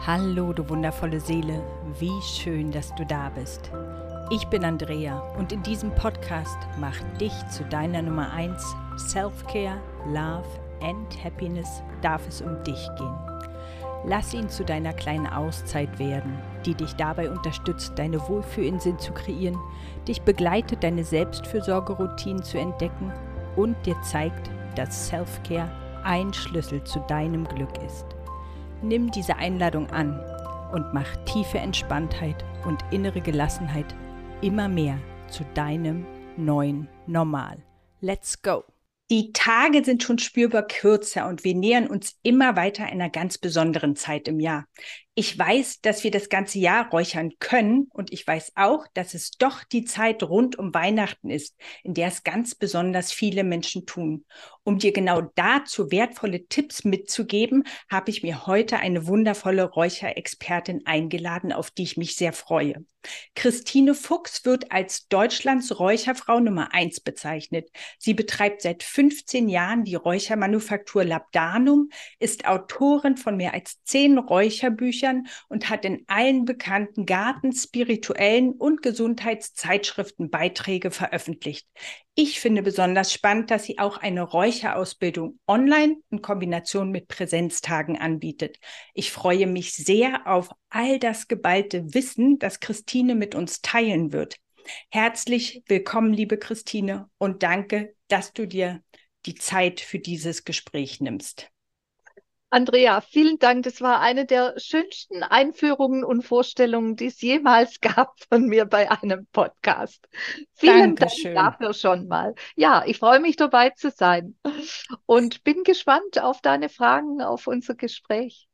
Hallo, du wundervolle Seele, wie schön, dass du da bist. Ich bin Andrea und in diesem Podcast mach dich zu deiner Nummer 1 Self-Care, Love and Happiness darf es um dich gehen. Lass ihn zu deiner kleinen Auszeit werden, die dich dabei unterstützt, deine Wohlfühlinseln zu kreieren, dich begleitet, deine Selbstfürsorgeroutinen zu entdecken und dir zeigt, dass Self-Care ein Schlüssel zu deinem Glück ist. Nimm diese Einladung an und mach tiefe Entspanntheit und innere Gelassenheit immer mehr zu deinem neuen Normal. Let's go! Die Tage sind schon spürbar kürzer und wir nähern uns immer weiter einer ganz besonderen Zeit im Jahr. Ich weiß, dass wir das ganze Jahr räuchern können und ich weiß auch, dass es doch die Zeit rund um Weihnachten ist, in der es ganz besonders viele Menschen tun. Um dir genau dazu wertvolle Tipps mitzugeben, habe ich mir heute eine wundervolle Räucherexpertin eingeladen, auf die ich mich sehr freue. Christine Fuchs wird als Deutschlands Räucherfrau Nummer 1 bezeichnet. Sie betreibt seit 15 Jahren die Räuchermanufaktur Labdanum, ist Autorin von mehr als 10 Räucherbüchern und hat in allen bekannten Garten-, spirituellen und Gesundheitszeitschriften Beiträge veröffentlicht. Ich finde besonders spannend, dass sie auch eine Räucherausbildung online in Kombination mit Präsenztagen anbietet. Ich freue mich sehr auf all das geballte Wissen, das Christine mit uns teilen wird. Herzlich willkommen, liebe Christine, und danke, dass du dir die Zeit für dieses Gespräch nimmst. Andrea, vielen Dank. Das war eine der schönsten Einführungen und Vorstellungen, die es jemals gab von mir bei einem Podcast. Vielen Dank Dankeschön. dafür schon mal. Ja, ich freue mich dabei zu sein und bin gespannt auf deine Fragen, auf unser Gespräch.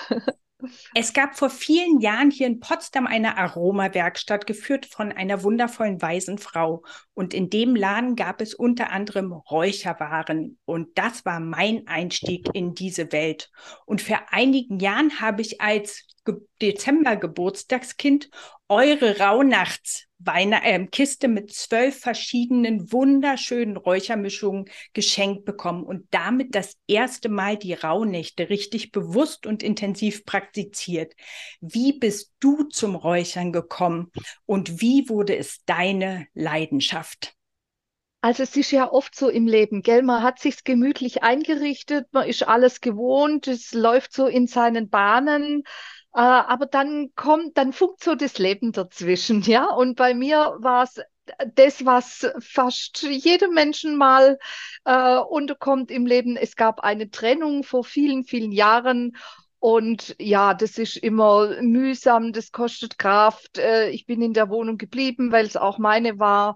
Es gab vor vielen Jahren hier in Potsdam eine Aromawerkstatt, geführt von einer wundervollen weisen Frau. Und in dem Laden gab es unter anderem Räucherwaren. Und das war mein Einstieg in diese Welt. Und vor einigen Jahren habe ich als Dezember-Geburtstagskind eure Kiste mit 12 verschiedenen wunderschönen Räuchermischungen geschenkt bekommen und damit das erste Mal die Rauhnächte richtig bewusst und intensiv praktiziert. Wie bist du zum Räuchern gekommen und wie wurde es deine Leidenschaft? Also es ist ja oft so im Leben, gell? Man hat sich's gemütlich eingerichtet, man ist alles gewohnt, es läuft so in seinen Bahnen, aber dann funkt so das Leben dazwischen, ja? Und bei mir war es das, was fast jedem Menschen mal unterkommt im Leben. Es gab eine Trennung vor vielen, vielen Jahren. Und ja, das ist immer mühsam, das kostet Kraft. Ich bin in der Wohnung geblieben, weil es auch meine war.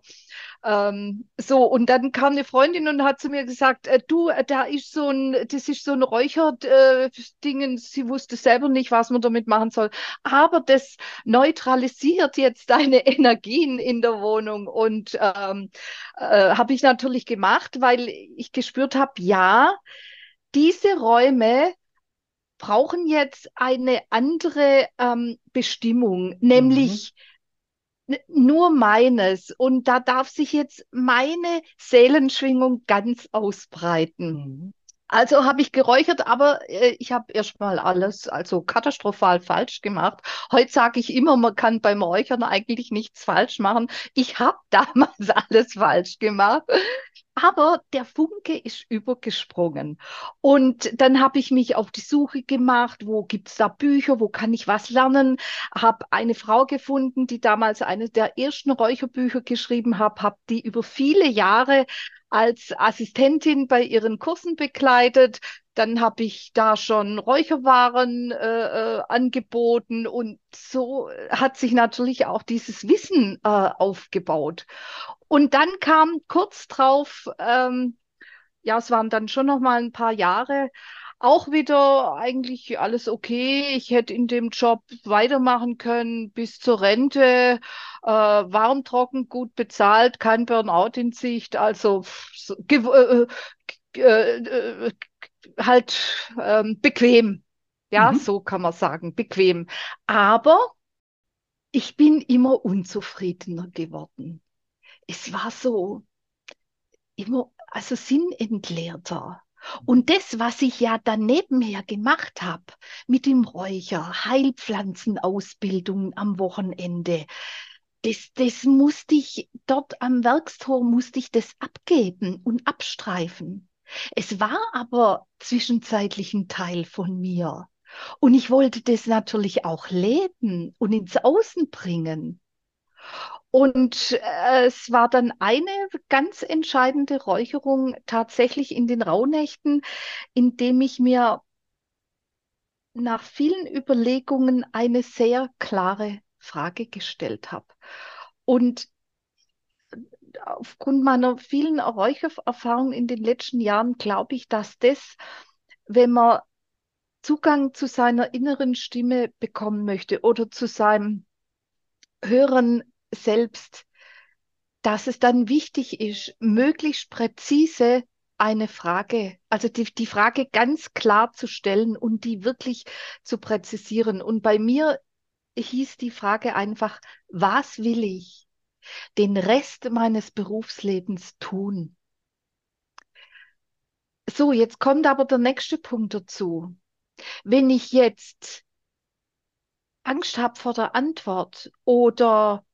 Und dann kam eine Freundin und hat zu mir gesagt, du, das ist so ein Räucherdingen. Sie wusste selber nicht, was man damit machen soll. Aber das neutralisiert jetzt deine Energien in der Wohnung. Und habe ich natürlich gemacht, weil ich gespürt habe, ja, diese Räume brauchen jetzt eine andere Bestimmung, Mhm. nämlich nur meines. Und da darf sich jetzt meine Seelenschwingung ganz ausbreiten. Mhm. Also habe ich geräuchert, aber ich habe erstmal alles also katastrophal falsch gemacht. Heute sage ich immer, man kann beim Räuchern eigentlich nichts falsch machen. Ich habe damals alles falsch gemacht. Aber der Funke ist übergesprungen. Und dann habe ich mich auf die Suche gemacht, wo gibt es da Bücher, wo kann ich was lernen. Habe eine Frau gefunden, die damals eines der ersten Räucherbücher geschrieben hat, habe die über viele Jahre als Assistentin bei ihren Kursen begleitet. Dann habe ich da schon Räucherwaren angeboten und so hat sich natürlich auch dieses Wissen aufgebaut. Und dann kam kurz drauf, ja, es waren dann schon noch mal ein paar Jahre, auch wieder eigentlich alles okay. Ich hätte in dem Job weitermachen können bis zur Rente, warm, trocken, gut bezahlt, kein Burnout in Sicht, also äh, halt bequem. Ja, Mhm. so kann man sagen, bequem. Aber ich bin immer unzufriedener geworden. Es war so immer, also sinnentleerter. Und das, was ich ja dann nebenher gemacht habe, mit dem Räucher, Heilpflanzenausbildung am Wochenende, das musste ich dort am Werkstor, musste ich das abgeben und abstreifen. Es war aber zwischenzeitlich ein Teil von mir. Und ich wollte das natürlich auch leben und ins Außen bringen. Und es war dann eine ganz entscheidende Räucherung tatsächlich in den Rauhnächten, indem ich mir nach vielen Überlegungen eine sehr klare Frage gestellt habe. Und aufgrund meiner vielen Räuchererfahrungen in den letzten Jahren glaube ich, dass das, wenn man Zugang zu seiner inneren Stimme bekommen möchte oder zu seinem Hören selbst, dass es dann wichtig ist, möglichst präzise eine Frage, also die Frage ganz klar zu stellen und die wirklich zu präzisieren. Und bei mir hieß die Frage einfach, was will ich den Rest meines Berufslebens tun? So, jetzt kommt aber der nächste Punkt dazu. Wenn ich jetzt Angst habe vor der Antwort oder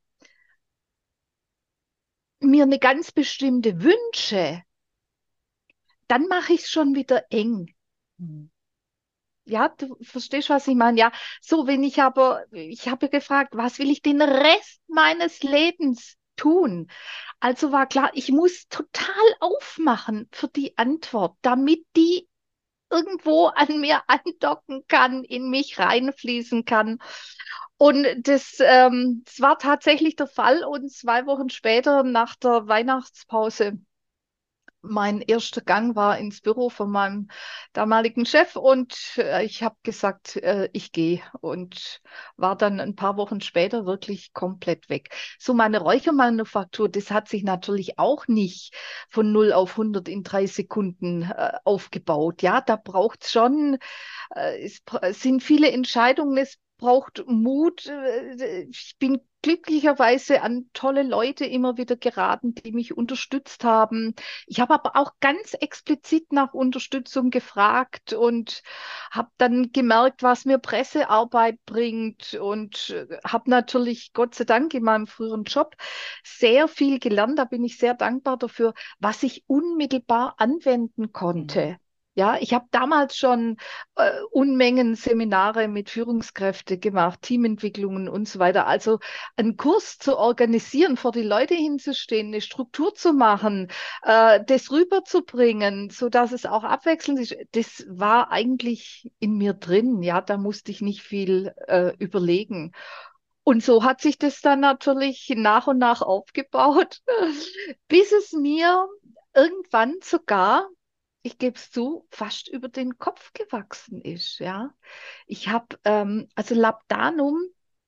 mir eine ganz bestimmte wünsche, dann mache ich es schon wieder eng. Mhm. Ja, du verstehst, was ich meine. Ja, so, wenn ich aber, ich habe ja gefragt, was will ich den Rest meines Lebens tun? Also war klar, ich muss total aufmachen für die Antwort, damit die irgendwo an mir andocken kann, in mich reinfließen kann. Und das war tatsächlich der Fall. Und 2 Wochen später, nach der Weihnachtspause, mein erster Gang war ins Büro von meinem damaligen Chef und ich habe gesagt, ich gehe und war dann ein paar Wochen später wirklich komplett weg. So meine Räuchermanufaktur, das hat sich natürlich auch nicht von 0 auf 100 in 3 Sekunden aufgebaut. Ja, da braucht es schon, es sind viele Entscheidungen, es braucht Mut. Ich bin glücklicherweise an tolle Leute immer wieder geraten, die mich unterstützt haben. Ich habe aber auch ganz explizit nach Unterstützung gefragt und habe dann gemerkt, was mir Pressearbeit bringt und habe natürlich, Gott sei Dank, in meinem früheren Job sehr viel gelernt. Da bin ich sehr dankbar dafür, was ich unmittelbar anwenden Mhm. konnte. Ja, ich habe damals schon Unmengen Seminare mit Führungskräften gemacht, Teamentwicklungen und so weiter. Also einen Kurs zu organisieren, vor die Leute hinzustehen, eine Struktur zu machen, das rüberzubringen, so dass es auch abwechselnd ist, das war eigentlich in mir drin. Ja, da musste ich nicht viel überlegen. Und so hat sich das dann natürlich nach und nach aufgebaut, bis es mir irgendwann sogar, ich gebe es zu, fast über den Kopf gewachsen ist. Ja, ich habe, also Labdanum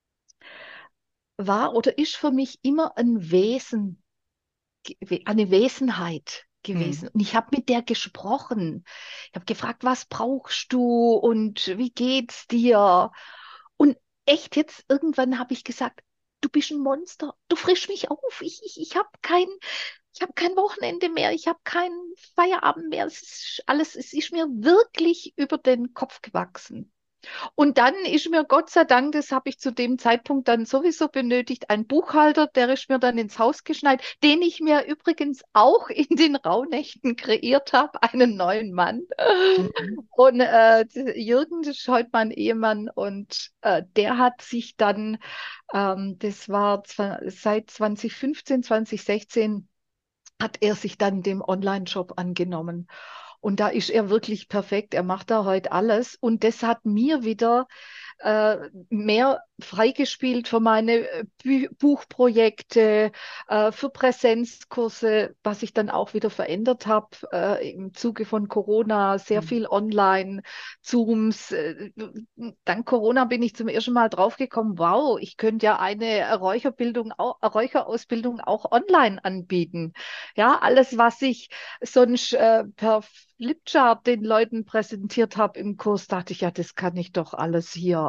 war oder ist für mich immer ein Wesen, eine Wesenheit Mhm. gewesen. Und ich habe mit der gesprochen. Ich habe gefragt, was brauchst du und wie geht's dir? Und echt jetzt irgendwann habe ich gesagt, du bist ein Monster, du frischst mich auf. Ich habe kein Wochenende mehr, ich habe keinen Feierabend mehr. Es ist alles, es ist mir wirklich über den Kopf gewachsen. Und dann ist mir Gott sei Dank, das habe ich zu dem Zeitpunkt dann sowieso benötigt, ein Buchhalter, der ist mir dann ins Haus geschneit, den ich mir übrigens auch in den Rauhnächten kreiert habe, einen neuen Mann. Mhm. Und Jürgen, das ist heute mein Ehemann, und der hat sich dann, das war seit 2015, 2016, hat er sich dann dem Online-Shop angenommen. Und da ist er wirklich perfekt. Er macht da heute alles. Und das hat mir wieder mehr freigespielt für meine Buchprojekte, für Präsenzkurse, was ich dann auch wieder verändert habe im Zuge von Corona, sehr Mhm. viel online, Zooms. Dank Corona bin ich zum ersten Mal draufgekommen, wow, ich könnte ja eine Räucherausbildung auch online anbieten. Ja, alles, was ich sonst per Flipchart den Leuten präsentiert habe im Kurs, dachte ich, ja, das kann ich doch alles hier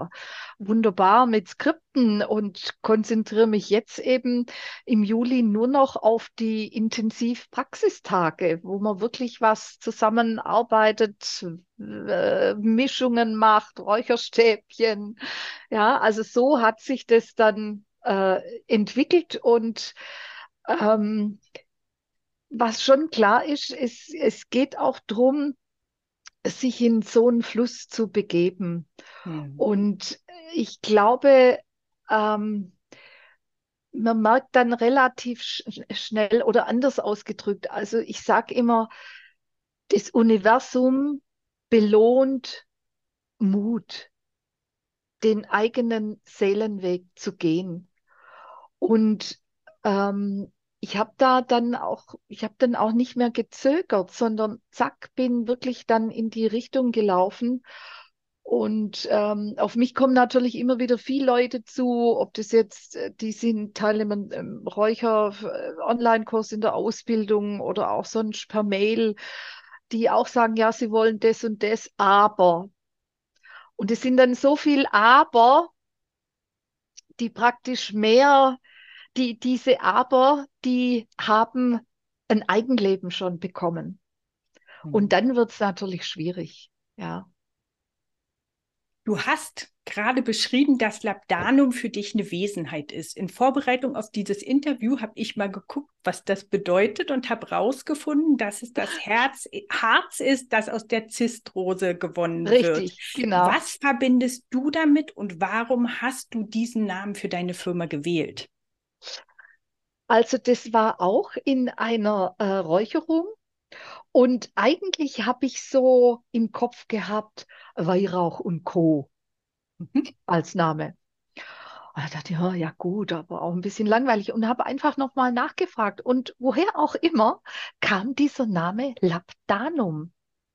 wunderbar mit Skripten und konzentriere mich jetzt eben im Juli nur noch auf die Intensivpraxistage, wo man wirklich was zusammenarbeitet, Mischungen macht, Räucherstäbchen. Ja, also so hat sich das dann entwickelt und ähm, was schon klar ist, es geht auch darum, sich in so einen Fluss zu begeben. Hm. Und ich glaube, ähm, man merkt dann relativ schnell oder anders ausgedrückt. Also ich sage immer, das Universum belohnt Mut, den eigenen Seelenweg zu gehen. Und ähm, ich habe dann auch nicht mehr gezögert, sondern zack, bin wirklich dann in die Richtung gelaufen. Und auf mich kommen natürlich immer wieder viele Leute zu, ob das jetzt, die sind teilnehmen Räucher-Online-Kurs in der Ausbildung oder auch sonst per Mail, die auch sagen, ja, sie wollen das und das, aber. Und es sind dann so viel Aber, die praktisch mehr diese Aber, die haben ein Eigenleben schon bekommen. Und Hm. dann wird es natürlich schwierig. Ja, Du hast gerade beschrieben, dass Labdanum für dich eine Wesenheit ist. In Vorbereitung auf dieses Interview habe ich mal geguckt, was das bedeutet und habe herausgefunden, dass es das Harz ist, das aus der Zistrose gewonnen wird. richtig, genau. Was verbindest du damit und warum hast du diesen Namen für deine Firma gewählt? Also das war auch in einer Räucherung und eigentlich habe ich so im Kopf gehabt Weihrauch und Co. Mhm. als Name. Und da dachte ich, ja, ja gut, aber auch ein bisschen langweilig und habe einfach nochmal nachgefragt. Und woher auch immer kam dieser Name Labdanum.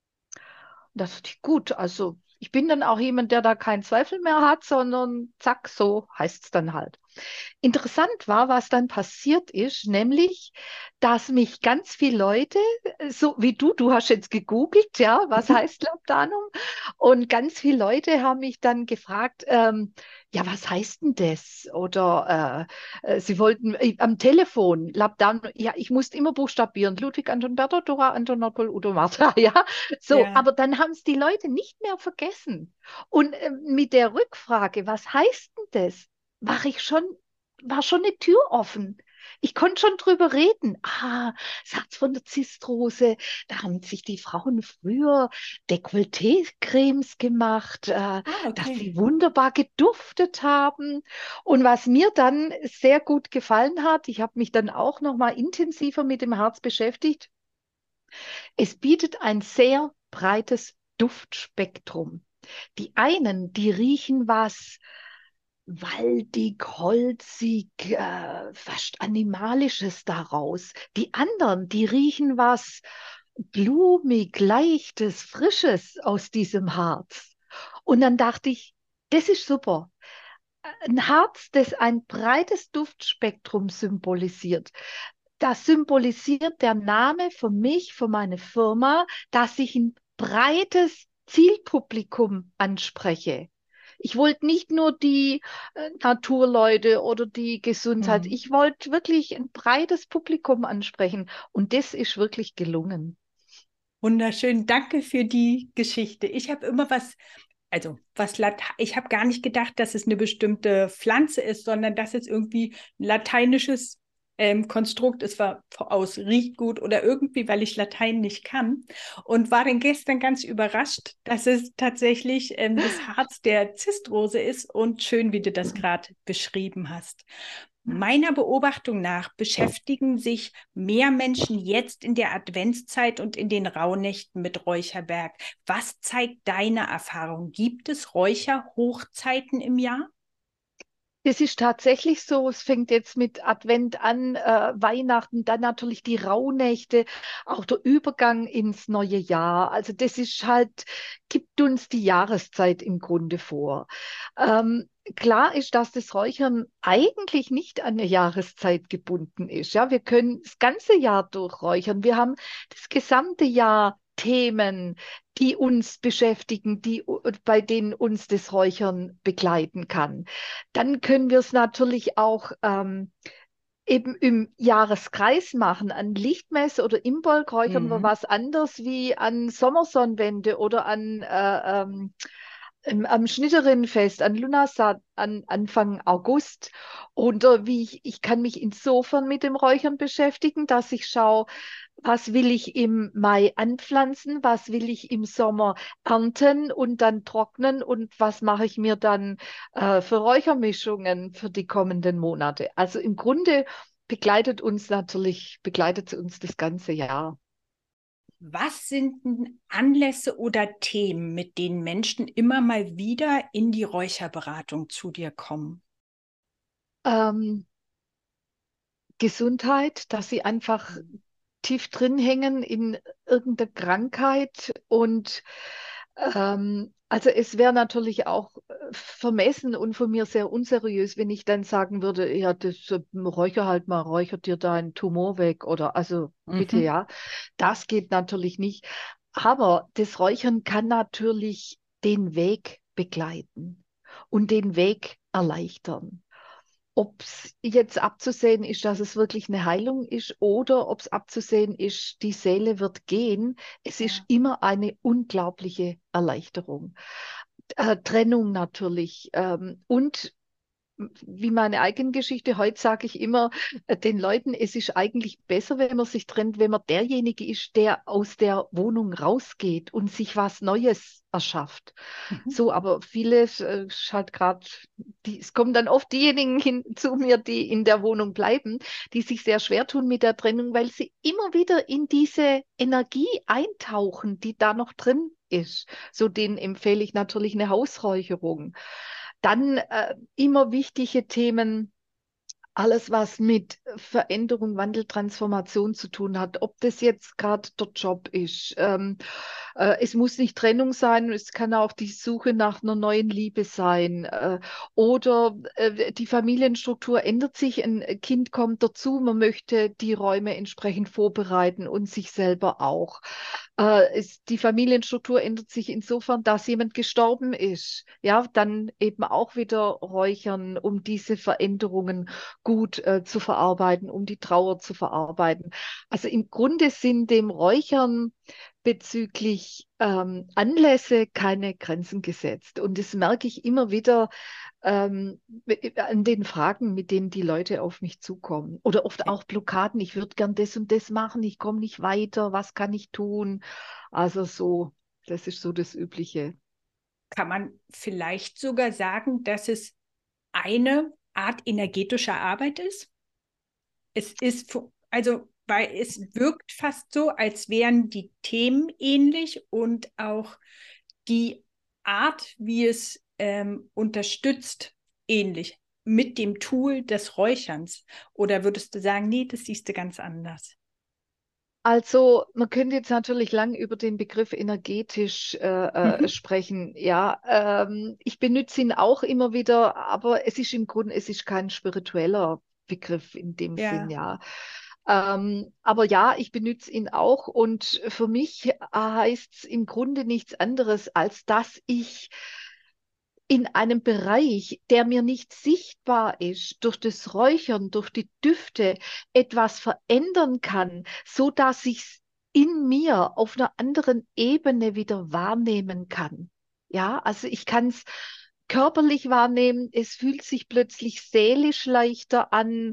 Das ist gut. Also ich bin dann auch jemand, der da keinen Zweifel mehr hat, sondern zack, so heißt es dann halt. Interessant war, was dann passiert ist, nämlich, dass mich ganz viele Leute, so wie du hast jetzt gegoogelt, ja, was Mhm. heißt Labdanum? Und ganz viele Leute haben mich dann gefragt, ja, was heißt denn das? Oder sie wollten am Telefon Labdanum, ja, ich musste immer buchstabieren, Ludwig Anton Bertha, Dora Anton Nordpol, Udo Martha, ja, so, Ja. aber dann haben es die Leute nicht mehr vergessen. Und mit der Rückfrage, was heißt denn das? war ich schon, war schon eine Tür offen. Ich konnte schon drüber reden. Ah, Satz von der Zistrose, da haben sich die Frauen früher Dekolleté-Cremes gemacht, Ah, dass okay. sie wunderbar geduftet haben. Und was mir dann sehr gut gefallen hat, ich habe mich dann auch noch mal intensiver mit dem Harz beschäftigt. Es bietet ein sehr breites Duftspektrum. Die einen, die riechen was waldig, holzig, fast Animalisches daraus. Die anderen, die riechen was blumig, leichtes, frisches aus diesem Harz. Und dann dachte ich, das ist super. Ein Harz, das ein breites Duftspektrum symbolisiert. Das symbolisiert der Name für mich, für meine Firma, dass ich ein breites Zielpublikum anspreche. Ich wollte nicht nur die Naturleute oder die Gesundheit, Hm. ich wollte wirklich ein breites Publikum ansprechen und das ist wirklich gelungen. Wunderschön. Danke für die Geschichte. Ich habe immer ich habe gar nicht gedacht, dass es eine bestimmte Pflanze ist, sondern dass es irgendwie ein lateinisches Konstrukt ist, war aus riecht gut oder irgendwie, weil ich Latein nicht kann. Und war dann gestern ganz überrascht, dass es tatsächlich das Harz der Zistrose ist und schön, wie du das gerade beschrieben hast. Meiner Beobachtung nach beschäftigen sich mehr Menschen jetzt in der Adventszeit und in den Rauhnächten mit Räucherwerk. Was zeigt deine Erfahrung? Gibt es Räucherhochzeiten im Jahr? Das ist tatsächlich so. Es fängt jetzt mit Advent an, Weihnachten, dann natürlich die Rauhnächte, auch der Übergang ins neue Jahr. Also das ist halt, gibt uns die Jahreszeit im Grunde vor. Klar ist, dass das Räuchern eigentlich nicht an eine Jahreszeit gebunden ist. Ja, wir können das ganze Jahr durchräuchern. Wir haben das gesamte Jahr Themen, die uns beschäftigen, bei denen uns das Räuchern begleiten kann. Dann können wir es natürlich auch eben im Jahreskreis machen. An Lichtmesse oder Imbolg räuchern wir Mhm. was anderes wie an Sommersonnenwende oder am Schnitterinnenfest, an Lunarsat, an Anfang August. Und ich kann mich insofern mit dem Räuchern beschäftigen, dass ich schaue, was will ich im Mai anpflanzen, was will ich im Sommer ernten und dann trocknen und was mache ich mir dann für Räuchermischungen für die kommenden Monate. Also im Grunde begleitet uns das ganze Jahr. Was sind denn Anlässe oder Themen, mit denen Menschen immer mal wieder in die Räucherberatung zu dir kommen? Ähm, Gesundheit, dass sie einfach tief drin hängen in irgendeiner Krankheit. Und also es wäre natürlich auch vermessen und von mir sehr unseriös, wenn ich dann sagen würde, ja, das räucher halt mal, räuchert dir deinen Tumor weg oder also bitte Mhm. ja. Das geht natürlich nicht. Aber das Räuchern kann natürlich den Weg begleiten und den Weg erleichtern. Ob es jetzt abzusehen ist, dass es wirklich eine Heilung ist oder ob es abzusehen ist, die Seele wird gehen, es ist Ja. immer eine unglaubliche Erleichterung. Trennung natürlich. Und wie meine eigene Geschichte, heute sage ich immer den Leuten, es ist eigentlich besser, wenn man sich trennt, wenn man derjenige ist, der aus der Wohnung rausgeht und sich was Neues erschafft. Mhm. So, aber vieles ist halt gerade, es kommen dann oft diejenigen hin zu mir, die in der Wohnung bleiben, die sich sehr schwer tun mit der Trennung, weil sie immer wieder in diese Energie eintauchen, die da noch drin ist. So, denen empfehle ich natürlich eine Hausräucherung. Dann immer wichtige Themen, alles, was mit Veränderung, Wandel, Transformation zu tun hat, ob das jetzt gerade der Job ist. Es muss nicht Trennung sein, es kann auch die Suche nach einer neuen Liebe sein. Oder die Familienstruktur ändert sich, ein Kind kommt dazu, man möchte die Räume entsprechend vorbereiten und sich selber auch. Die Familienstruktur ändert sich insofern, dass jemand gestorben ist. Ja, dann eben auch wieder räuchern, um diese Veränderungen gut zu verarbeiten, um die Trauer zu verarbeiten. Also im Grunde sind dem Räuchern bezüglich Anlässe keine Grenzen gesetzt. Und das merke ich immer wieder ähm, an den Fragen, mit denen die Leute auf mich zukommen. Oder oft auch Blockaden. Ich würde gern das und das machen, ich komme nicht weiter, was kann ich tun? Also so, das ist so das Übliche. Kann man vielleicht sogar sagen, dass es eine Art energetischer Arbeit ist? Es ist, also, weil es wirkt fast so, als wären die Themen ähnlich und auch die Art, wie es unterstützt, ähnlich mit dem Tool des Räucherns. Oder würdest du sagen, nee, das siehst du ganz anders? Also, man könnte jetzt natürlich lang über den Begriff energetisch Mhm. sprechen. Ja, ich benutze ihn auch immer wieder, aber es ist im Grunde, es ist kein spiritueller Begriff in dem Sinn, Ja. ja. Aber ja, ich benutze ihn auch und für mich heißt es im Grunde nichts anderes, als dass ich in einem Bereich, der mir nicht sichtbar ist, durch das Räuchern, durch die Düfte etwas verändern kann, so dass ich es in mir auf einer anderen Ebene wieder wahrnehmen kann. Ja, also ich kann es körperlich wahrnehmen, es fühlt sich plötzlich seelisch leichter an.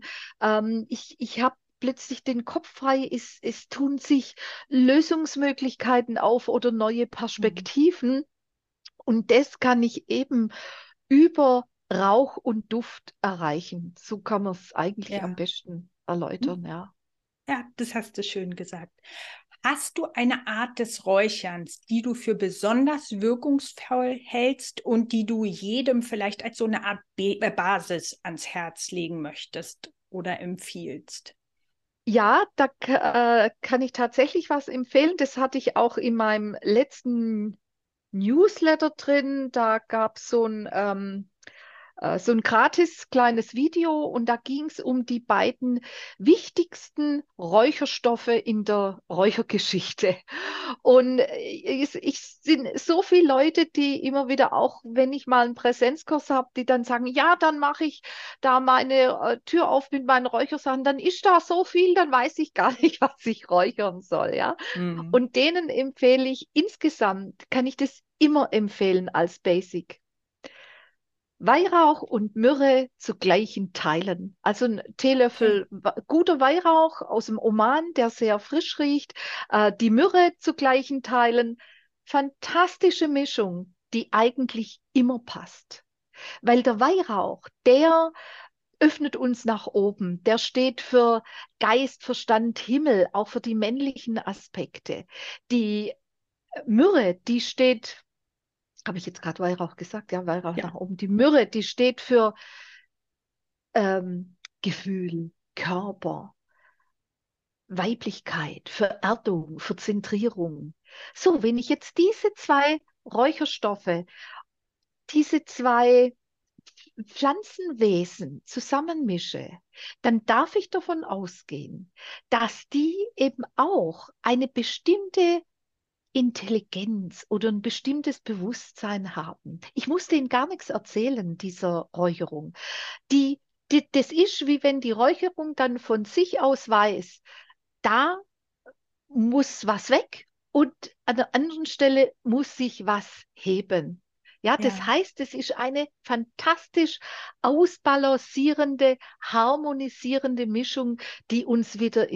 Ich habe plötzlich den Kopf frei, es tun sich Lösungsmöglichkeiten auf oder neue Mhm. Perspektiven. Und das kann ich eben über Rauch und Duft erreichen. So kann man es eigentlich am Ja. besten erläutern, ja. Ja, das hast du schön gesagt. Hast du eine Art des Räucherns, die du für besonders wirkungsvoll hältst und die du jedem vielleicht als so eine Art Basis ans Herz legen möchtest oder empfiehlst? Ja, da kann ich tatsächlich was empfehlen. Das hatte ich auch in meinem letzten Newsletter drin. Da gab es so ein so ein gratis kleines Video und da ging es um die beiden wichtigsten Räucherstoffe in der Räuchergeschichte. Und ich sind so viele Leute, die immer wieder auch, wenn ich mal einen Präsenzkurs habe, die dann sagen, ja, dann mache ich da meine Tür auf mit meinen Räuchersachen, dann ist da so viel, dann weiß ich gar nicht, was ich räuchern soll, ja. Mhm. Und denen empfehle ich insgesamt, kann ich das immer empfehlen als Basic. Weihrauch und Myrrhe zu gleichen Teilen. Also ein Okay. Teelöffel guter Weihrauch aus dem Oman, der sehr frisch riecht, die Myrrhe zu gleichen Teilen. Fantastische Mischung, die eigentlich immer passt. Weil der Weihrauch, der öffnet uns nach oben. Der steht für Geist, Verstand, Himmel, auch für die männlichen Aspekte. Die Myrrhe, die steht, habe ich jetzt gerade Weihrauch gesagt? Ja, Weihrauch Ja. nach oben. Die Myrrhe, die steht für Gefühl, Körper, Weiblichkeit, für Erdung, für Zentrierung. So, wenn ich jetzt diese zwei Räucherstoffe, diese zwei Pflanzenwesen zusammenmische, dann darf ich davon ausgehen, dass die eben auch eine bestimmte Intelligenz oder ein bestimmtes Bewusstsein haben. Ich muss denen gar nichts erzählen, dieser Räucherung. Das ist wie wenn die Räucherung dann von sich aus weiß, da muss was weg und an der anderen Stelle muss sich was heben. Ja, das Ja. heißt, es ist eine fantastisch ausbalancierende, harmonisierende Mischung, die uns wieder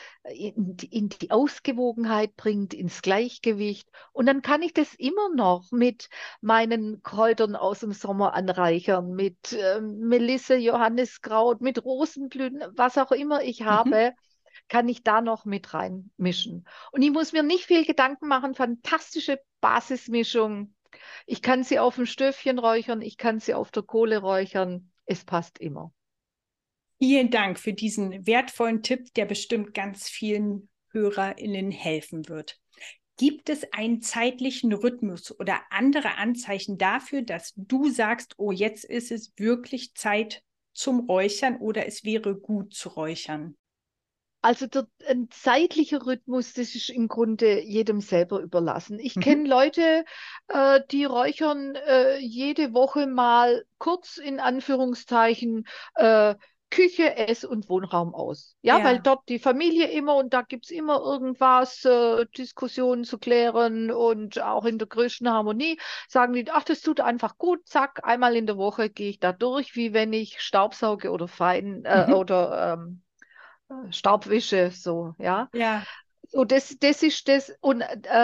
in die Ausgewogenheit bringt, ins Gleichgewicht. Und dann kann ich das immer noch mit meinen Kräutern aus dem Sommer anreichern, mit Melisse, Johanniskraut, mit Rosenblüten, was auch immer ich Mhm. habe, kann ich da noch mit reinmischen. Und ich muss mir nicht viel Gedanken machen, fantastische Basismischung. Ich kann sie auf dem Stöfchen räuchern, ich kann sie auf der Kohle räuchern. Es passt immer. Vielen Dank für diesen wertvollen Tipp, der bestimmt ganz vielen HörerInnen helfen wird. Gibt es einen zeitlichen Rhythmus oder andere Anzeichen dafür, dass du sagst, oh, jetzt ist es wirklich Zeit zum Räuchern oder es wäre gut zu räuchern? Also ein zeitlicher Rhythmus, das ist im Grunde jedem selber überlassen. Ich Mhm. kenne Leute, die räuchern jede Woche mal kurz in Anführungszeichen äh, Küche, Ess- und Wohnraum aus. Ja, weil Ja. dort die Familie immer und da gibt es immer irgendwas, Diskussionen zu klären und auch in der größten Harmonie sagen die, ach, das tut einfach gut, zack, einmal in der Woche gehe ich da durch, wie wenn ich Staubsauge oder fein Mhm. oder Staubwische, so, ja. Ja. So, das ist das. Und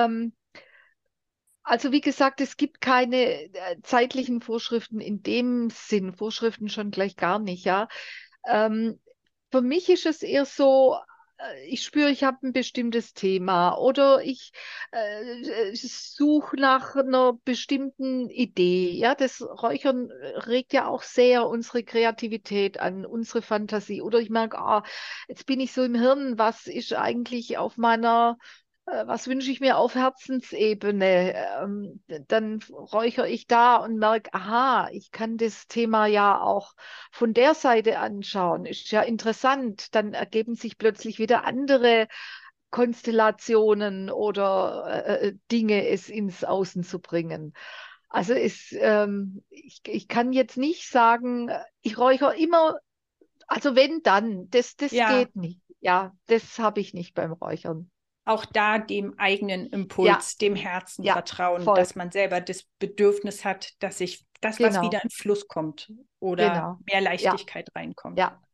also wie gesagt, es gibt keine zeitlichen Vorschriften in dem Sinn, Vorschriften schon gleich gar nicht, ja. Ähm, für mich ist es eher so, ich spüre, ich habe ein bestimmtes Thema oder ich suche nach einer bestimmten Idee. Ja, das Räuchern regt ja auch sehr unsere Kreativität an, unsere Fantasie. Oder ich merke, ah, jetzt bin ich so im Hirn, was ist eigentlich auf meiner was wünsche ich mir auf Herzensebene? Dann räuchere ich da und merke, aha, ich kann das Thema ja auch von der Seite anschauen. Ist ja interessant. Dann ergeben sich plötzlich wieder andere Konstellationen oder Dinge, es ins Außen zu bringen. Also ich kann jetzt nicht sagen, ich räuchere immer, also wenn dann, das Ja, geht nicht. Ja, das habe ich nicht beim Räuchern. auch da dem eigenen Ja, Impuls, dem Herzen ja, vertrauen, voll. dass man selber das Bedürfnis hat, dass sich das, was Genau, wieder in Fluss kommt oder genau. mehr Ja, Leichtigkeit reinkommt. ja.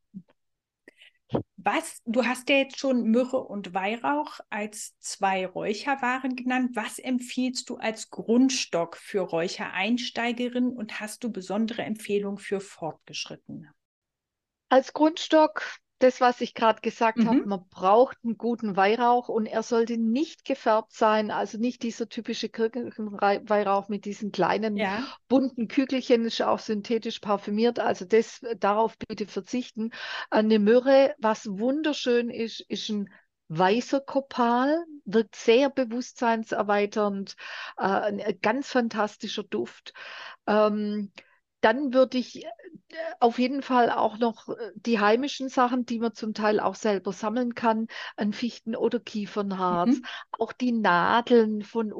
Was, du hast ja jetzt schon Myrrhe und Weihrauch als zwei Räucherwaren genannt. Was empfiehlst du als Grundstock für Räuchereinsteigerinnen und hast du besondere Empfehlungen für Fortgeschrittene? Als Grundstock, das, was ich gerade gesagt habe, Mhm. man braucht einen guten Weihrauch und er sollte nicht gefärbt sein, also nicht dieser typische Kirchenweihrauch mit diesen kleinen Ja, bunten Kügelchen, ist auch synthetisch parfümiert, also darauf bitte verzichten. Eine Myrrhe, was wunderschön ist, ist ein weißer Kopal, wirkt sehr bewusstseinserweiternd, ein ganz fantastischer Duft. Ähm, Dann würde ich auf jeden Fall auch noch die heimischen Sachen, die man zum Teil auch selber sammeln kann, an Fichten- oder Kiefernharz, Mhm. auch die Nadeln von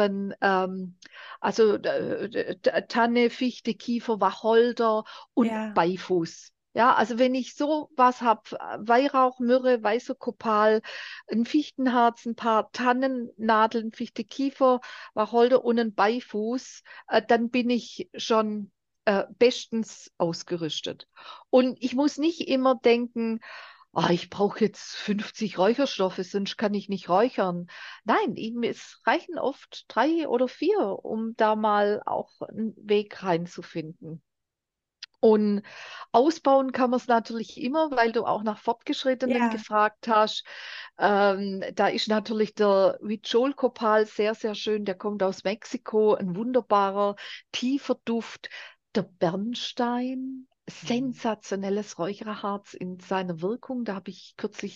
also Tanne, Fichte, Kiefer, Wacholder und Ja, Beifuß. Ja, also wenn ich so was habe, Weihrauch, Myrrhe, weißer Kopal, ein Fichtenharz, ein paar Tannennadeln, Fichte, Kiefer, Wacholder und ein Beifuß, dann bin ich schon bestens ausgerüstet. Und ich muss nicht immer denken, ich brauche jetzt 50 Räucherstoffe, sonst kann ich nicht räuchern. Nein, es reichen oft 3 oder 4, um da mal auch einen Weg reinzufinden. Und ausbauen kann man es natürlich immer, weil du auch nach Fortgeschrittenen ja, gefragt hast. Da ist natürlich der Huichol Copal sehr, sehr schön. Der kommt aus Mexiko, ein wunderbarer, tiefer Duft. Der Bernstein, Mhm. sensationelles Räucherharz in seiner Wirkung. Da habe ich kürzlich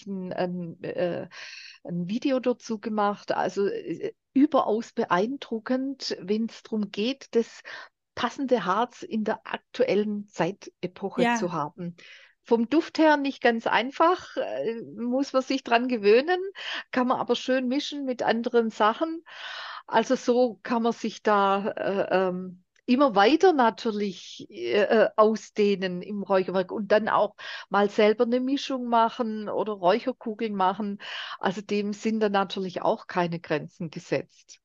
ein Video dazu gemacht. Also überaus beeindruckend, wenn es darum geht, das passende Harz in der aktuellen Zeitepoche zu Ja, haben. Vom Duft her nicht ganz einfach, muss man sich dran gewöhnen, kann man aber schön mischen mit anderen Sachen. Also so kann man sich da immer weiter natürlich ausdehnen im Räucherwerk und dann auch mal selber eine Mischung machen oder Räucherkugeln machen. Also dem sind dann natürlich auch keine Grenzen gesetzt.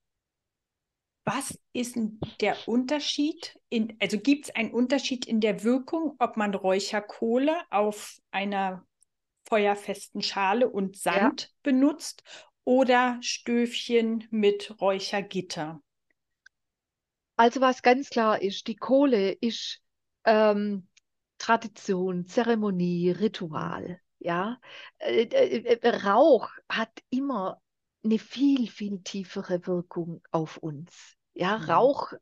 was ist denn der Unterschied also gibt es einen Unterschied in der Wirkung, ob man Räucherkohle auf einer feuerfesten Schale und Ja. Sand benutzt oder Stöfchen mit Räuchergitter? Also was ganz klar ist, die Kohle ist ähm, Tradition, Zeremonie, Ritual. Ja, Rauch hat immer eine viel, viel tiefere Wirkung auf uns. Ja, Mhm. Rauch,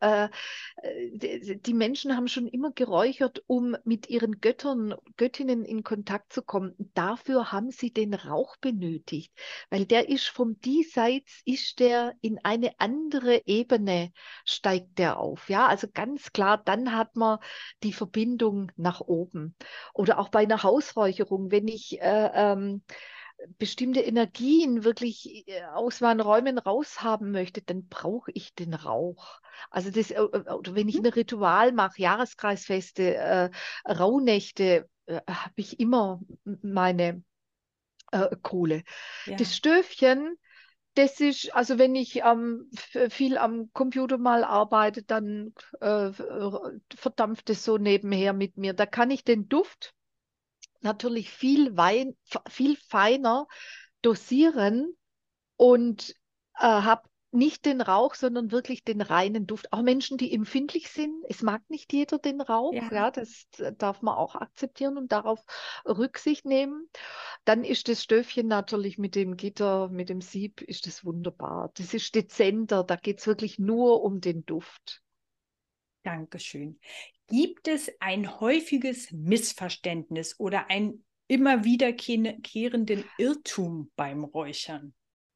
die Menschen haben schon immer geräuchert, um mit ihren Göttern, Göttinnen in Kontakt zu kommen. Dafür haben sie den Rauch benötigt, weil der ist vom Diesseits, ist der in eine andere Ebene steigt der auf. Ja, also ganz klar, dann hat man die Verbindung nach oben. Oder auch bei einer Hausräucherung, wenn ich bestimmte Energien wirklich aus meinen Räumen raushaben möchte, dann brauche ich den Rauch. Also oder wenn ich Mhm. ein Ritual mache, Jahreskreisfeste, Rauhnächte, habe ich immer meine Kohle. Das Ja, Stöfchen, das ist, also wenn ich viel am Computer mal arbeite, dann verdampft es so nebenher mit mir. Da kann ich den Duft natürlich viel feiner dosieren und habe nicht den Rauch, sondern wirklich den reinen Duft. Auch Menschen, die empfindlich sind, es mag nicht jeder den Rauch, ja, ja, das darf man auch akzeptieren und darauf Rücksicht nehmen. Dann ist das Stöfchen natürlich mit dem Gitter, mit dem Sieb, ist das wunderbar. Das ist dezenter, da geht es wirklich nur um den Duft. Dankeschön. Gibt es ein häufiges Missverständnis oder einen immer wiederkehrenden Irrtum beim Räuchern?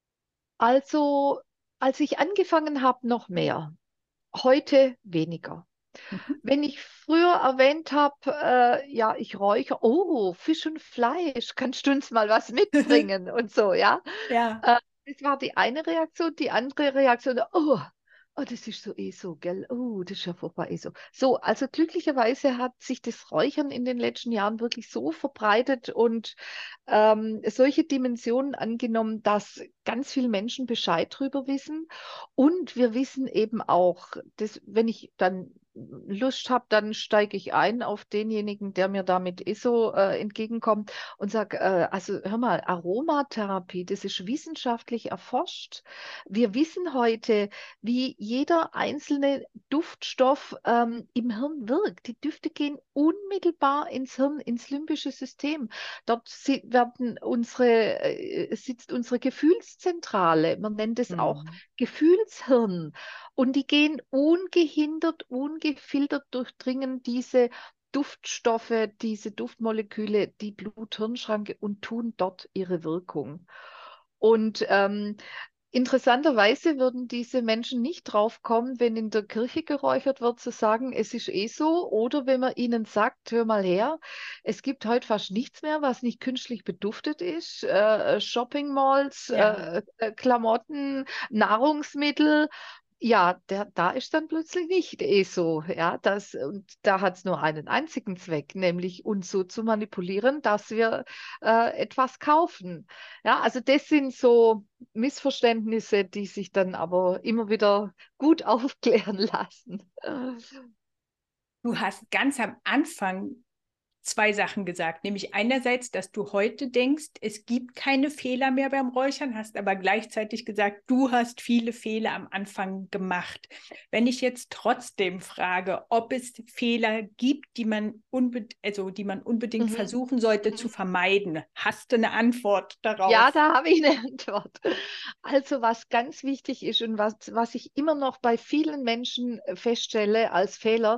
Also, als ich angefangen habe, noch mehr, heute weniger. Mhm. Wenn ich früher erwähnt habe, ja, ich räuchere, oh, Fisch und Fleisch, kannst du uns mal was mitbringen und so, ja. Ja, Das war die eine Reaktion. Die andere Reaktion, das ist so so, gell? Oh, das ist ja vorbei so. So, also glücklicherweise hat sich das Räuchern in den letzten Jahren wirklich so verbreitet und solche Dimensionen angenommen, dass ganz viele Menschen Bescheid drüber wissen. Und wir wissen eben auch, dass, wenn ich dann Lust habe, dann steige ich ein auf denjenigen, der mir da mit ESO entgegenkommt und sage, also hör mal, Aromatherapie, das ist wissenschaftlich erforscht. Wir wissen heute, wie jeder einzelne Duftstoff im Hirn wirkt. Die Düfte gehen unmittelbar ins Hirn, ins limbische System. Dort sitzt unsere Gefühlszentrale. Man nennt es auch hm. Gefühlshirn. Und die gehen ungehindert, ungefiltert durchdringen diese Duftstoffe, diese Duftmoleküle, die Blut-Hirn-Schranke und tun dort ihre Wirkung. Und Interessanterweise würden diese Menschen nicht drauf kommen, wenn in der Kirche geräuchert wird, zu sagen, es ist eh so. Oder wenn man ihnen sagt, hör mal her, es gibt heute fast nichts mehr, was nicht künstlich beduftet ist. Shopping Malls, Ja. Klamotten, Nahrungsmittel. Ja, da ist dann plötzlich nicht eh so. Ja, und da hat es nur einen einzigen Zweck, nämlich uns so zu manipulieren, dass wir etwas kaufen. Ja, also das sind so Missverständnisse, die sich dann aber immer wieder gut aufklären lassen. Du hast ganz am Anfang zwei Sachen gesagt, nämlich einerseits, dass du heute denkst, es gibt keine Fehler mehr beim Räuchern, hast aber gleichzeitig gesagt, du hast viele Fehler am Anfang gemacht. Wenn ich jetzt trotzdem frage, ob es Fehler gibt, die man unbedingt Mhm. versuchen sollte zu Mhm. vermeiden, hast du eine Antwort Ja, darauf? da habe ich eine Antwort. Also was ganz wichtig ist und was ich immer noch bei vielen Menschen feststelle als Fehler,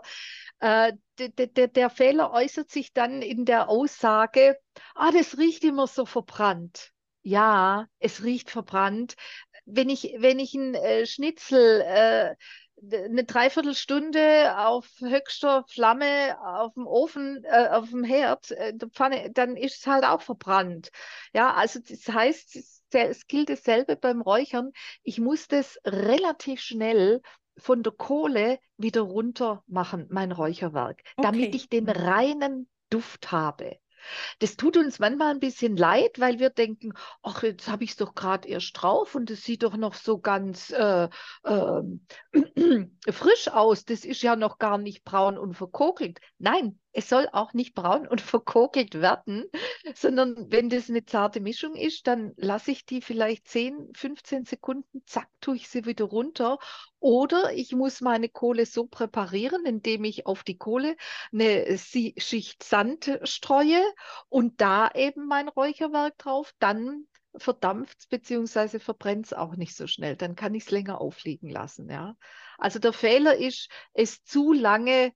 der Fehler äußert sich dann in der Aussage, ah, das riecht immer so verbrannt. Ja, es riecht verbrannt. Wenn ich ein Schnitzel eine Dreiviertelstunde auf höchster Flamme auf dem Ofen, auf dem Herd, der Pfanne, dann ist es halt auch verbrannt. Ja, also das heißt, es gilt dasselbe beim Räuchern. Ich muss das relativ schnell von der Kohle wieder runter machen, mein Räucherwerk, damit Okay. ich den reinen Duft habe. Das tut uns manchmal ein bisschen leid, weil wir denken, ach, jetzt habe ich es doch gerade erst drauf und es sieht doch noch so ganz ähm, frisch aus. Das ist ja noch gar nicht braun und verkokelt. Nein, es soll auch nicht braun und verkokelt werden, sondern wenn das eine zarte Mischung ist, dann lasse ich die vielleicht 10, 15 Sekunden, zack, tue ich sie wieder runter. Oder ich muss meine Kohle so präparieren, indem ich auf die Kohle eine Schicht Sand streue und da eben mein Räucherwerk drauf, dann verdampft es bzw. verbrennt es auch nicht so schnell. Dann kann ich es länger aufliegen lassen. Ja? Also der Fehler ist, es zu lange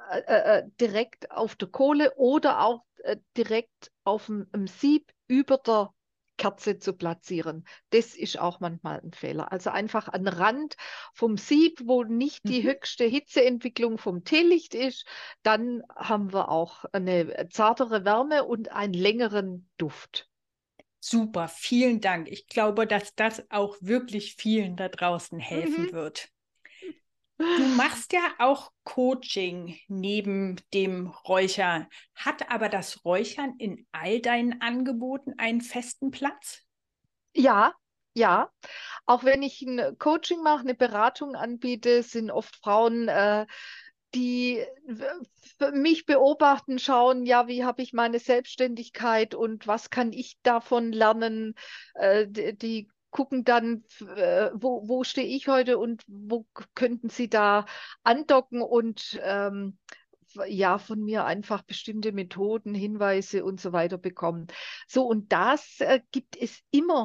direkt auf der Kohle oder auch direkt auf dem Sieb über der Kerze zu platzieren. Das ist auch manchmal ein Fehler. Also einfach an Rand vom Sieb, wo nicht die Mhm. höchste Hitzeentwicklung vom Teelicht ist, dann haben wir auch eine zartere Wärme und einen längeren Duft. Super, vielen Dank. Ich glaube, dass das auch wirklich vielen da draußen helfen Mhm. wird. Du machst ja auch Coaching neben dem Räuchern. Hat aber das Räuchern in all deinen Angeboten einen festen Platz? Ja, ja. Auch wenn ich ein Coaching mache, eine Beratung anbiete, sind oft Frauen, die mich beobachten, schauen, ja, wie habe ich meine Selbstständigkeit und was kann ich davon lernen? Die gucken dann, wo stehe ich heute und wo könnten sie da andocken und ja, von mir einfach bestimmte Methoden, Hinweise und so weiter bekommen. So, und das gibt es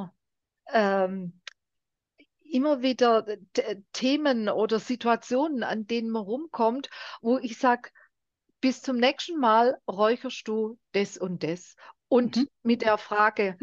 ähm, immer wieder Themen oder Situationen, an denen man rumkommt, wo ich sage, bis zum nächsten Mal räucherst du das und das. Mhm. Und mit der Frage,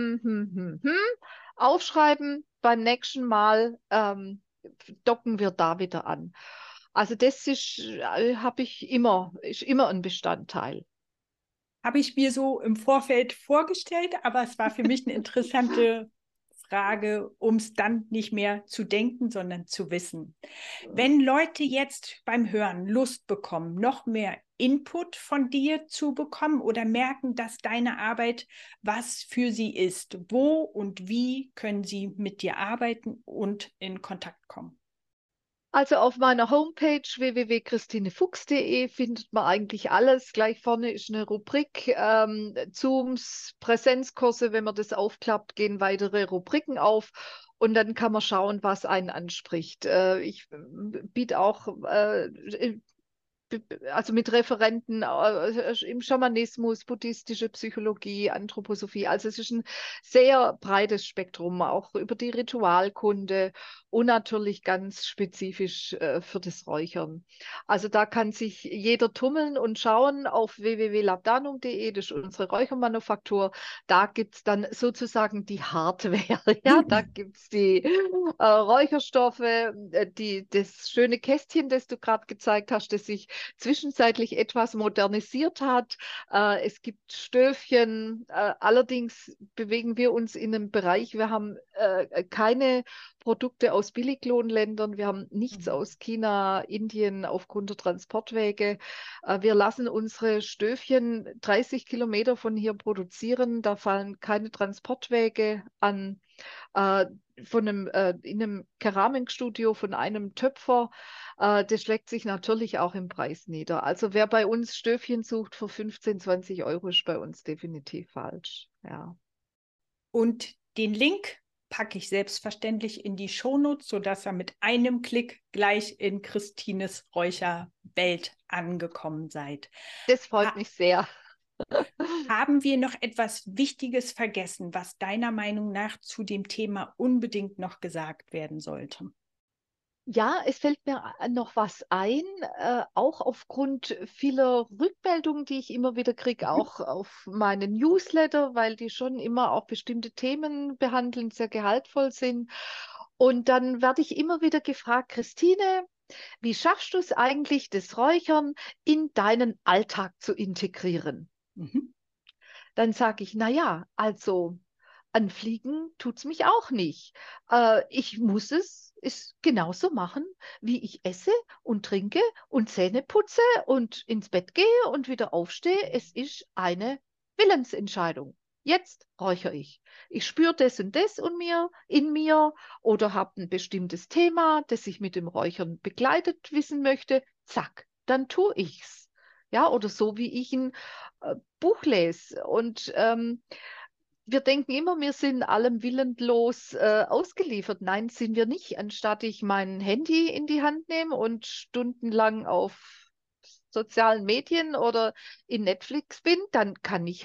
aufschreiben, beim nächsten Mal docken wir da wieder an. Also das habe ich immer, ist immer ein Bestandteil. Habe ich mir so im Vorfeld vorgestellt, aber es war für mich eine interessante Frage, um es dann nicht mehr zu denken, sondern zu wissen. Wenn Leute jetzt beim Hören Lust bekommen, noch mehr Input von dir zu bekommen oder merken, dass deine Arbeit was für sie ist, wo und wie können sie mit dir arbeiten und in Kontakt kommen? Also auf meiner Homepage www.christinefuchs.de findet man eigentlich alles. Gleich vorne ist eine Rubrik Zooms, Präsenzkurse. Wenn man das aufklappt, gehen weitere Rubriken auf und dann kann man schauen, was einen anspricht. Ich biete auch also mit Referenten im Schamanismus, buddhistische Psychologie, Anthroposophie. Also es ist ein sehr breites Spektrum, auch über die Ritualkunde und natürlich ganz spezifisch für das Räuchern. Also da kann sich jeder tummeln und schauen auf www.labdanum.de, das ist unsere Räuchermanufaktur. Da gibt es dann sozusagen die Hardware. Ja, da gibt es die Räucherstoffe, das schöne Kästchen, das du gerade gezeigt hast, das sich zwischenzeitlich etwas modernisiert hat. Es gibt Stöfchen. Allerdings bewegen wir uns in einem Bereich, wir haben keine Produkte aus Billiglohnländern, wir haben nichts Mhm. aus China, Indien aufgrund der Transportwege. Wir lassen unsere Stöfchen 30 Kilometer von hier produzieren. Da fallen keine Transportwege an. Äh, in einem Keramikstudio von einem Töpfer. Das schlägt sich natürlich auch im Preis nieder. Also wer bei uns Stöfchen sucht für 15, 20 Euro, ist bei uns definitiv falsch. Ja. Und den Link packe ich selbstverständlich in die Shownotes, sodass ihr mit einem Klick gleich in Christines Räucherwelt angekommen seid. Das freut mich sehr. Haben wir noch etwas Wichtiges vergessen, was deiner Meinung nach zu dem Thema unbedingt noch gesagt werden sollte? Ja, es fällt mir noch was ein, auch aufgrund vieler Rückmeldungen, die ich immer wieder kriege, Mhm. auch auf meine Newsletter, weil die schon immer auch bestimmte Themen behandeln, sehr gehaltvoll sind. Und dann werde ich immer wieder gefragt, Christine, wie schaffst du es eigentlich, das Räuchern in deinen Alltag zu integrieren? Mhm. Dann sage ich, na ja, also anfliegen tut's mich auch nicht. Ich muss es genauso machen, wie ich esse und trinke und Zähne putze und ins Bett gehe und wieder aufstehe. Es ist eine Willensentscheidung. Jetzt räuchere ich. Ich spüre das und das in mir oder habe ein bestimmtes Thema, das ich mit dem Räuchern begleitet wissen möchte. Zack, dann tue ich's. Ja, oder so wie ich ein Buch lese. Und wir denken immer, wir sind allem willenlos ausgeliefert. Nein, sind wir nicht. Anstatt ich mein Handy in die Hand nehme und stundenlang auf sozialen Medien oder in Netflix bin, dann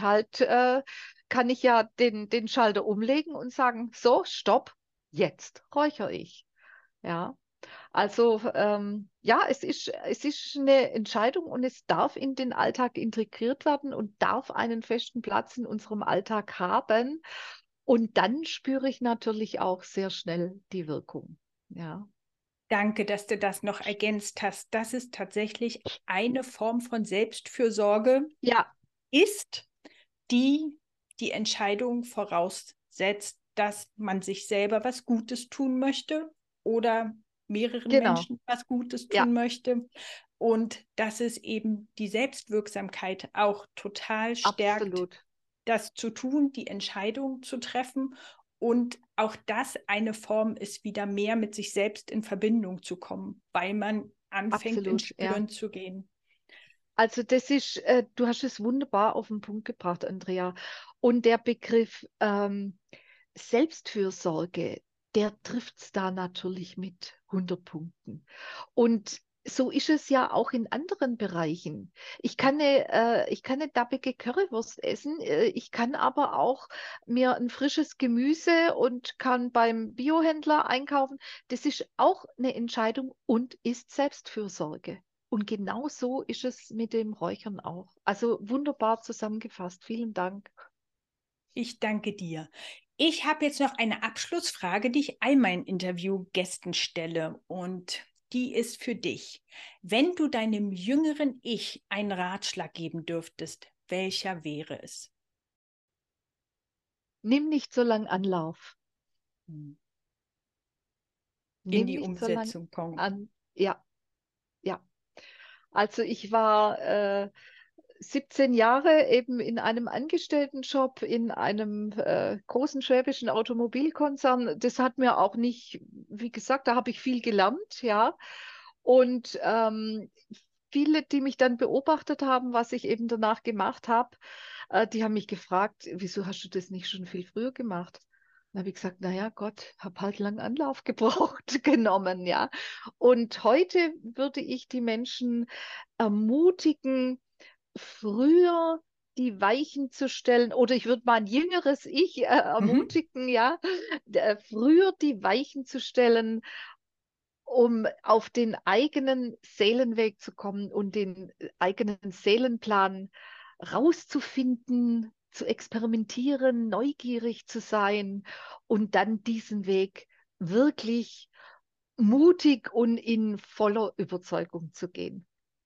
kann ich ja den Schalter umlegen und sagen, so, stopp, jetzt räuchere ich. Ja. Also ja, es ist eine Entscheidung und es darf in den Alltag integriert werden und darf einen festen Platz in unserem Alltag haben. Und dann spüre ich natürlich auch sehr schnell die Wirkung. Ja, Danke, dass du das noch ergänzt hast. Das ist tatsächlich eine Form von Selbstfürsorge ja, ist, die die Entscheidung voraussetzt, dass man sich selber was Gutes tun möchte oder mehreren genau. Menschen was Gutes Ja, tun möchte. Und dass es eben die Selbstwirksamkeit auch total stärkt, absolut. das zu tun, die Entscheidung zu treffen. Und auch das eine Form ist, wieder mehr mit sich selbst in Verbindung zu kommen, weil man anfängt, ins Absolut, ja. Spüren zu gehen. Also du hast es wunderbar auf den Punkt gebracht, Andrea. Und der Begriff Selbstfürsorge, der trifft es da natürlich mit 100 Punkten. Und so ist es ja auch in anderen Bereichen. Ich kann eine dappige Currywurst essen, ich kann aber auch mir ein frisches Gemüse und kann beim Biohändler einkaufen. Das ist auch eine Entscheidung und ist Selbstfürsorge. Und genau so ist es mit dem Räuchern auch. Also wunderbar zusammengefasst. Vielen Dank. Ich danke dir. Ich habe jetzt noch eine Abschlussfrage, die ich all meinen Interviewgästen stelle. Und die ist für dich. Wenn du deinem jüngeren Ich einen Ratschlag geben dürftest, welcher wäre es? Nimm nicht so lang Anlauf. Hm. In Nimm die nicht so lang Umsetzung kommen. an. Ja, ja. Also ich war 17 Jahre eben in einem Angestelltenjob in einem großen schwäbischen Automobilkonzern. Das hat mir auch nicht, wie gesagt, da habe ich viel gelernt, ja. Und viele, die mich dann beobachtet haben, was ich eben danach gemacht habe, die haben mich gefragt, wieso hast du das nicht schon viel früher gemacht? Dann habe ich gesagt, naja, Gott, habe halt lang Anlauf gebraucht, genommen, ja. Und heute würde ich die Menschen ermutigen, früher die Weichen zu stellen, oder ich würde mal ein jüngeres Ich Mhm. ermutigen, ja, früher die Weichen zu stellen, um auf den eigenen Seelenweg zu kommen und den eigenen Seelenplan rauszufinden, zu experimentieren, neugierig zu sein und dann diesen Weg wirklich mutig und in voller Überzeugung zu gehen.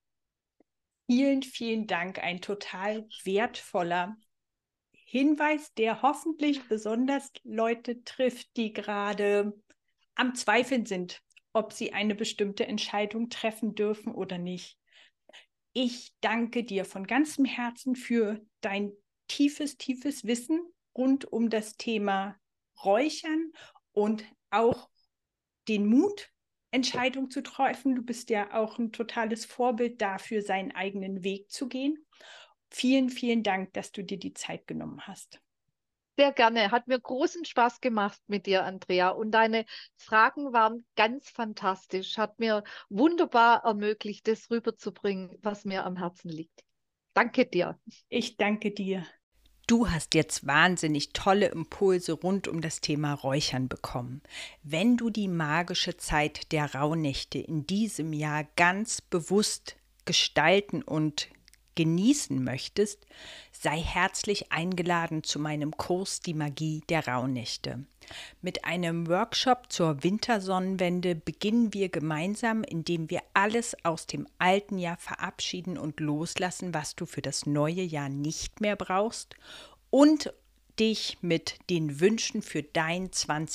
Vielen, vielen Dank. Ein total wertvoller Hinweis, der hoffentlich besonders Leute trifft, die gerade am Zweifeln sind, ob sie eine bestimmte Entscheidung treffen dürfen oder nicht. Ich danke dir von ganzem Herzen für dein tiefes, tiefes Wissen rund um das Thema Räuchern und auch den Mut, Entscheidungen zu treffen. Du bist ja auch ein totales Vorbild dafür, seinen eigenen Weg zu gehen. Vielen, vielen Dank, dass du dir die Zeit genommen hast. Sehr gerne. Hat mir großen Spaß gemacht mit dir, Andrea. Und deine Fragen waren ganz fantastisch. Hat mir wunderbar ermöglicht, das rüberzubringen, was mir am Herzen liegt. Danke dir. Ich danke dir. Du hast jetzt wahnsinnig tolle Impulse rund um das Thema Räuchern bekommen. Wenn du die magische Zeit der Rauhnächte in diesem Jahr ganz bewusst gestalten und genießen möchtest, sei herzlich eingeladen zu meinem Kurs Die Magie der Rauhnächte. Mit einem Workshop zur Wintersonnenwende beginnen wir gemeinsam, indem wir alles aus dem alten Jahr verabschieden und loslassen, was du für das neue Jahr nicht mehr brauchst, und dich mit den Wünschen für dein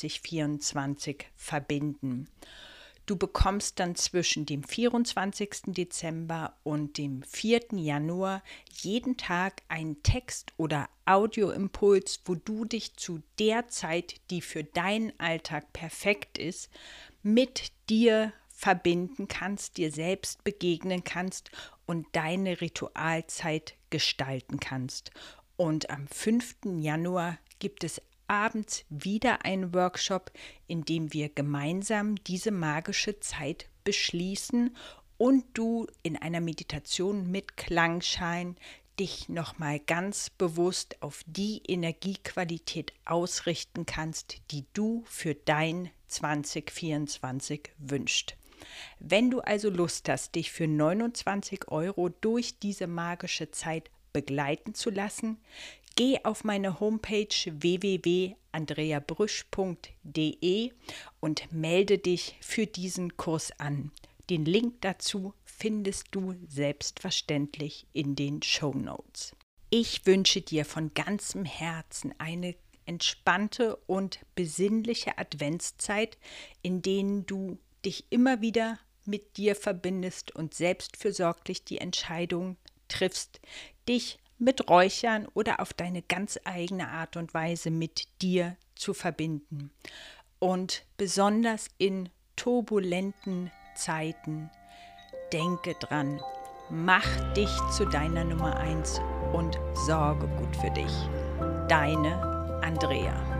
2024 verbinden. Du bekommst dann zwischen dem 24. Dezember und dem 4. Januar jeden Tag einen Text- oder Audioimpuls, wo du dich zu der Zeit, die für deinen Alltag perfekt ist, mit dir verbinden kannst, dir selbst begegnen kannst und deine Ritualzeit gestalten kannst. Und am 5. Januar gibt es abends wieder einen Workshop, in dem wir gemeinsam diese magische Zeit beschließen und du in einer Meditation mit Klangschein dich nochmal ganz bewusst auf die Energiequalität ausrichten kannst, die du für dein 2024 wünschst. Wenn du also Lust hast, dich für 29 € durch diese magische Zeit begleiten zu lassen, geh auf meine Homepage www.andreabrüsch.de und melde dich für diesen Kurs an. Den Link dazu findest du selbstverständlich in den Shownotes. Ich wünsche dir von ganzem Herzen eine entspannte und besinnliche Adventszeit, in denen du dich immer wieder mit dir verbindest und selbstfürsorglich die Entscheidung triffst, dich mit Räuchern oder auf deine ganz eigene Art und Weise mit dir zu verbinden. Und besonders in turbulenten Zeiten, denke dran, mach dich zu deiner Nummer 1 und sorge gut für dich. Deine Andrea.